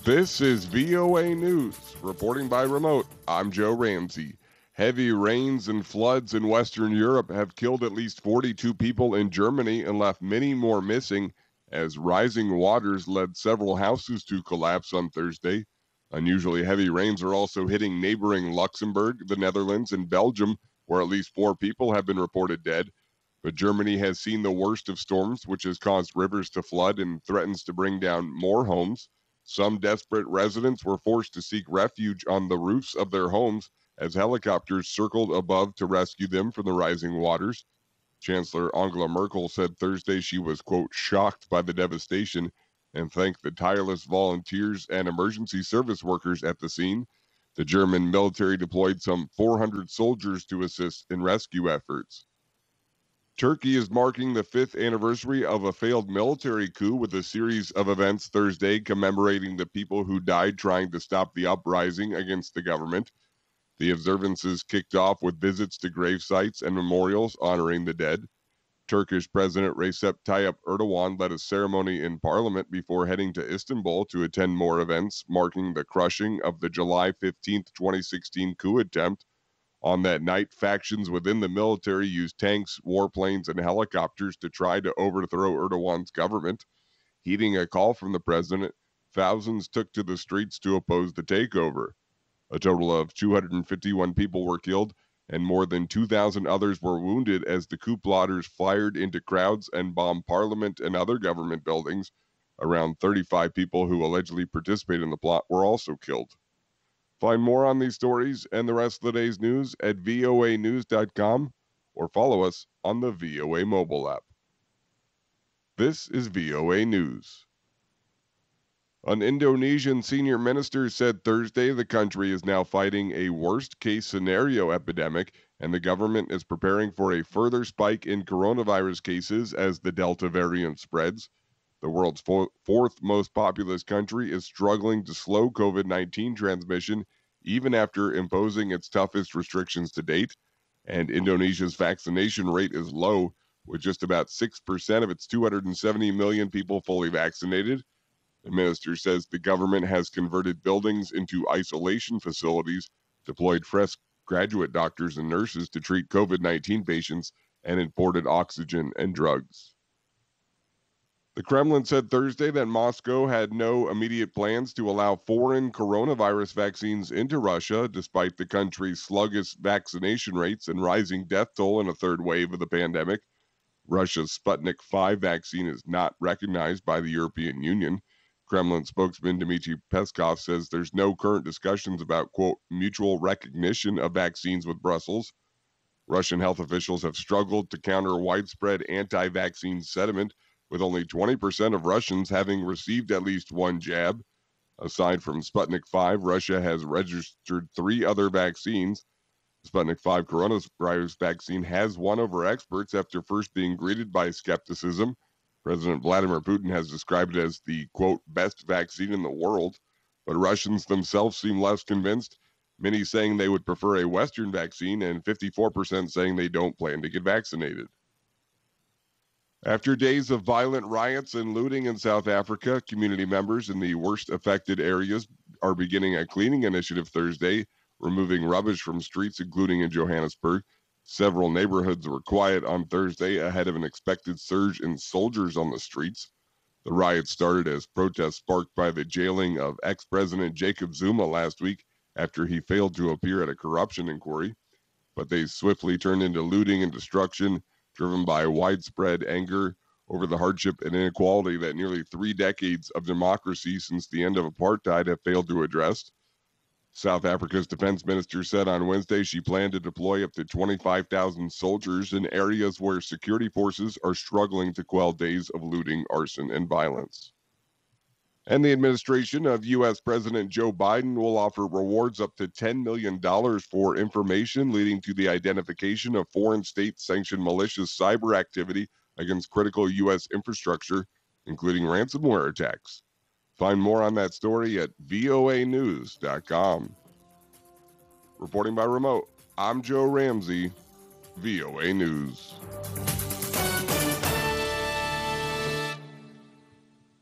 This is VOA News. Reporting by remote, I'm Joe Ramsey. Heavy rains and floods in Western Europe have killed at least 42 people in Germany and left many more missing as rising waters led several houses to collapse on Thursday. Unusually heavy rains are also hitting neighboring Luxembourg, the Netherlands, and Belgium, where at least 4 people have been reported dead. But Germany has seen the worst of storms, which has caused rivers to flood and threatens to bring down more homes. Some desperate residents were forced to seek refuge on the roofs of their homes as helicopters circled above to rescue them from the rising waters. Chancellor Angela Merkel said Thursday she was, quote, shocked by the devastation and thanked the tireless volunteers and emergency service workers at the scene. The German military deployed some 400 soldiers to assist in rescue efforts. Turkey is marking the 5th anniversary of a failed military coup with a series of events Thursday commemorating the people who died trying to stop the uprising against the government. The observances kicked off with visits to grave sites and memorials honoring the dead. Turkish President Recep Tayyip Erdogan led a ceremony in parliament before heading to Istanbul to attend more events marking the crushing of the July 15, 2016 coup attempt. On that night, factions within the military used tanks, warplanes, and helicopters to try to overthrow Erdogan's government. Heeding a call from the president, thousands took to the streets to oppose the takeover. A total of 251 people were killed, and more than 2,000 others were wounded as the coup plotters fired into crowds and bombed parliament and other government buildings. Around 35 people who allegedly participated in the plot were also killed. Find more on these stories and the rest of the day's news at voanews.com or follow us on the VOA mobile app. This is VOA News. An Indonesian senior minister said Thursday the country is now fighting a worst-case scenario epidemic, and the government is preparing for a further spike in coronavirus cases as the Delta variant spreads. The world's fourth most populous country is struggling to slow COVID-19 transmission even after imposing its toughest restrictions to date, and Indonesia's vaccination rate is low, with just about 6% of its 270 million people fully vaccinated. The minister says the government has converted buildings into isolation facilities, deployed fresh graduate doctors and nurses to treat COVID-19 patients, and imported oxygen and drugs. The Kremlin said Thursday that Moscow had no immediate plans to allow foreign coronavirus vaccines into Russia, despite the country's sluggish vaccination rates and rising death toll in a third wave of the pandemic. Russia's Sputnik V vaccine is not recognized by the European Union. Kremlin spokesman Dmitry Peskov says there's no current discussions about, quote, mutual recognition of vaccines with Brussels. Russian health officials have struggled to counter widespread anti-vaccine sentiment, with only 20% of Russians having received at least one jab. Aside from Sputnik V, Russia has registered 3 other vaccines. The Sputnik V coronavirus vaccine has won over experts after first being greeted by skepticism. President Vladimir Putin has described it as the, quote, best vaccine in the world, but Russians themselves seem less convinced, many saying they would prefer a Western vaccine and 54% saying they don't plan to get vaccinated. After days of violent riots and looting in South Africa, community members in the worst affected areas are beginning a cleaning initiative Thursday, removing rubbish from streets, including in Johannesburg. Several neighborhoods were quiet on Thursday ahead of an expected surge in soldiers on the streets. The riots started as protests sparked by the jailing of ex-President Jacob Zuma last week after he failed to appear at a corruption inquiry, but they swiftly turned into looting and destruction, driven by widespread anger over the hardship and inequality that nearly 3 decades of democracy since the end of apartheid have failed to address. South Africa's defense minister said on Wednesday she planned to deploy up to 25,000 soldiers in areas where security forces are struggling to quell days of looting, arson, and violence. And the administration of U.S. President Joe Biden will offer rewards up to $10 million for information leading to the identification of foreign state-sanctioned malicious cyber activity against critical U.S. infrastructure, including ransomware attacks. Find more on that story at voanews.com. Reporting by remote, I'm Joe Ramsey, VOA News.